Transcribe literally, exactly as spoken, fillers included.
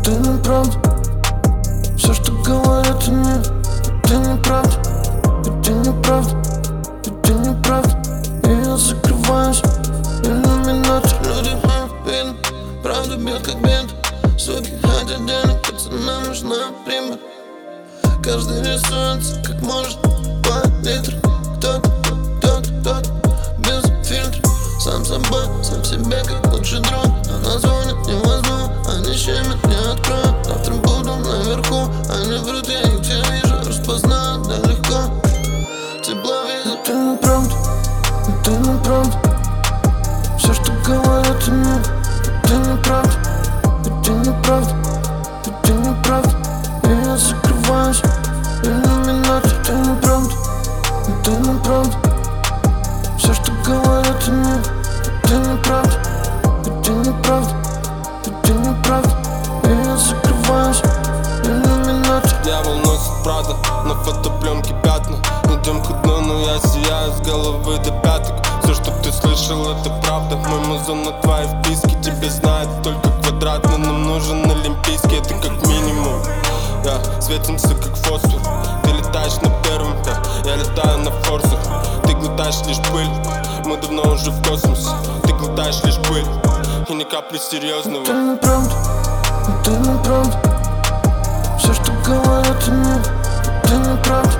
это неправда. Все, что говорят они, это неправда. Это неправда, это неправда. И я закрываюсь, иллюминатор. Люди видно, правда бьет как бинт. Суки хотят денег, пацанам нужна прибыль. Каждый рисуется как может по литру. Кто-то, кто-то, кто-то без фильтра. Сам собой, сам себе как лучший друг. Она звонит, не возьму, они щемят, не открою. Завтра буду наверху, они врут, я их все вижу. Распознаю, да легко, тепловизор. Это неправда, это неправда. Все, что говорят они, это неправда. Это неправда, это неправда. И я закрываюсь, иллюминатор. Это неправда, это неправда. Все, что говорят они, это неправда. Это неправда, это неправда. И я закрываюсь, иллюминатор. Дьявол носит правда, на фотопленке пятна. Идем к дну, но я сияю с головы до пяток. Все, что ты слышал, это правда. Мой музон на твоей вписке. Тебе знает только квадрат, но нам нужен олимпийский. Это как минимум, я светимся как фосфор. Ты летаешь на первом, я, я летаю на форсах. Ты глотаешь лишь пыль, мы давно уже в космосе. Ты глотаешь лишь пыль и ни капли серьезного. Это неправда, это неправда. Все, что говорят они, это неправда.